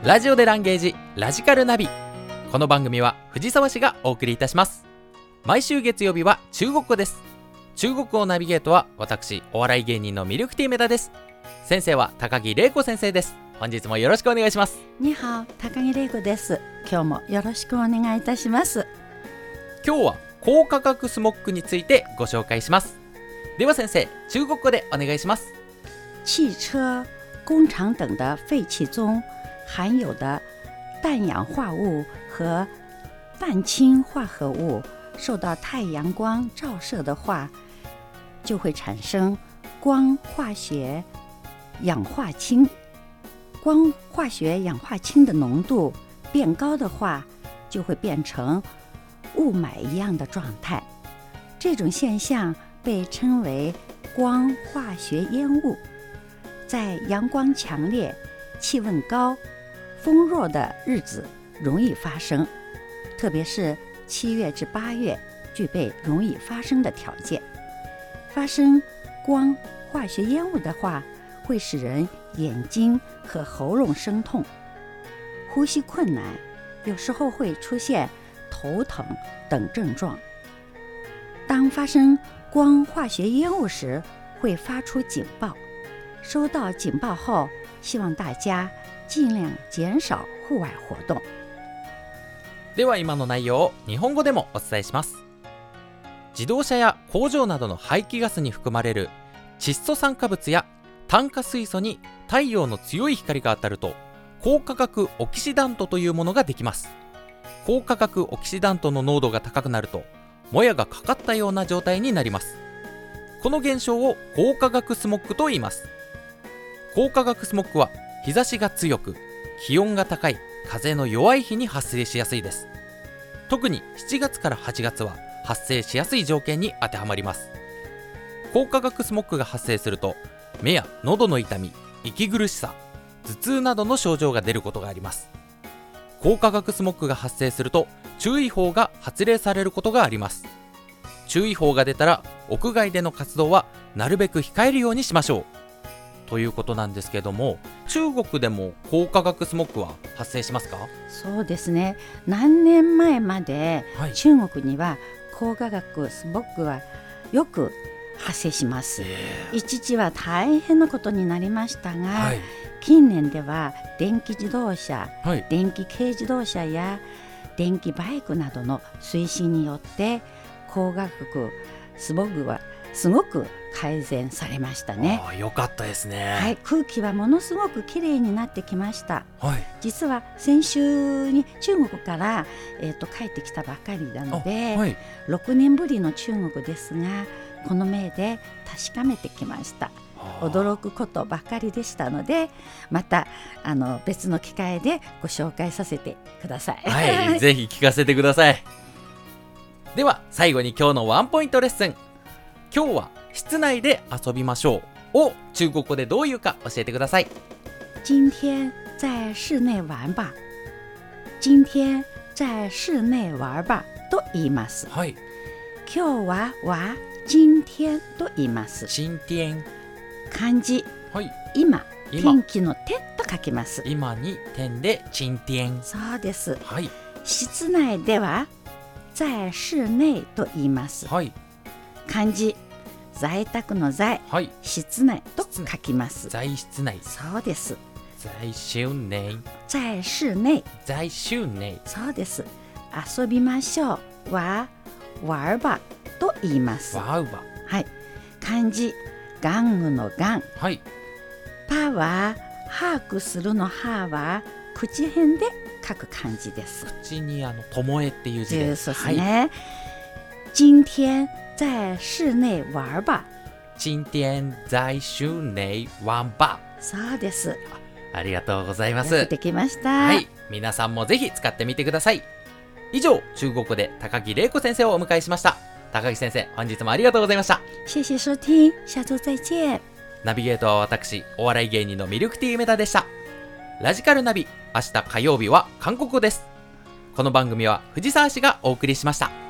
ラジオでランゲージラジカルナビ。この番組は藤沢市がお送りいたします。毎週月曜日は中国語です。中国語ナビゲートは私、お笑い芸人のミルクティーメダです。先生は高木玲子先生です。本日もよろしくお願いします。 にはお、高木玲子です。今日もよろしくお願いいたします。 今日は高価格スモッグについてご紹介します。では先生、中国語でお願いします。 汽車、工厂等的废气中含有的氮氧化物和氮氢化合物受到太阳光照射的话，就会产生光化学氧化氢。光化学氧化氢的浓度变高的话，就会变成雾霾一样的状态。这种现象被称为光化学烟雾，在阳光强烈、气温高、风弱的日子容易发生，特别是7月至8月具备容易发生的条件。发生光化学烟雾的话，会使人眼睛和喉咙生痛，呼吸困难，有时候会出现头疼等症状。当发生光化学烟雾时，会发出警报。收到警報後，希望大家盡量減少戶外活動。 では今の内容を日本語でもお伝えします。自動車や工場などの排気ガスに含まれる窒素酸化物や炭化水素に太陽の強い光が当たると、高化学オキシダントというものができます。高化学オキシダントの濃度が高くなると、もやがかかったような状態になります。この現象を高化学スモッグと言います。高化学スモッグは日差しが強く、気温が高い、風の弱い日に発生しやすいです。特に7月から8月は発生しやすい条件に当てはまります。高化学スモッグが発生すると、目や喉の痛み、息苦しさ、頭痛などの症状が出ることがあります。高化学スモッグが発生すると、注意報が発令されることがあります。注意報が出たら、屋外での活動はなるべく控えるようにしましょう。ということなんですけども、中国でも高化学スモッグは発生しますか？ そうですね。何年前まで中国には高化学スモッグはよく発生します。一時は大変なことになりましたが、近年では電気自動車、電気軽自動車や電気バイクなどの推進によって高化学スモッグはすごく改善されましたね。 よかったですね。 空気はものすごくきれいになってきました。実は先週に中国から、帰ってきたばかりなので、6年ぶりの中国ですが、この目で確かめてきました。驚くことばかりでしたので、また別の機会でご紹介させてください。 ぜひ聞かせてください。では最後に今日のワンポイントレッスン。今日は室内で遊びましょうを中国語でどういうか教えてください。 今天在室内玩吧。今天在室内玩吧と言います。今日は今天と言います。 今天、 漢字、今、天気の天と書きます。 今に天で今天。 そうです。室内では在室内と言います。漢字、在宅の在、室内と書きます。 在室内。 そうです。 在室内。 在室内。 在室内。 そうです。遊びましょうは玩吧と言います。 玩吧。 漢字、玩具の玩。パは把握するのはは口辺で書く漢字です。 口にともえっていう字です。 そうですね。今天在室内玩吧。 今天在室内玩吧。 そうです。 ありがとうございます。 よくできました。 皆さんもぜひ使ってみてください。以上、中国語で高木玲子先生をお迎えしました。高木先生、本日もありがとうございました。 谢谢收听，下周再见。 ナビゲートは私、お笑い芸人のミルクティーメダでした。ラジカルナビ、明日火曜日は韓国語です。この番組は藤沢市がお送りしました。